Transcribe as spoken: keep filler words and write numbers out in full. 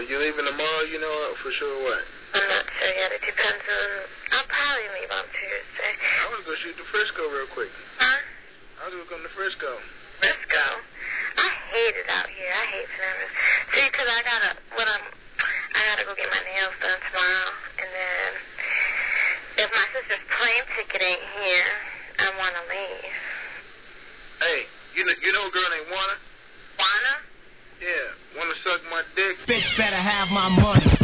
Are you leaving tomorrow, you know, for sure what? I'm not sure yet. It depends on... I'll probably leave on Tuesday. I was going to shoot to Frisco real quick. Huh? I was going to come to Frisco. Frisco? I hate it out here. I hate Memphis. See, because I got to... What I'm... I got to go get my nails done tomorrow. And then... If my sister's plane ticket ain't here, I want to leave. Hey, you know, you know a girl named Wanna? Wanna? Yeah, wanna suck my dick? Bitch better have my money.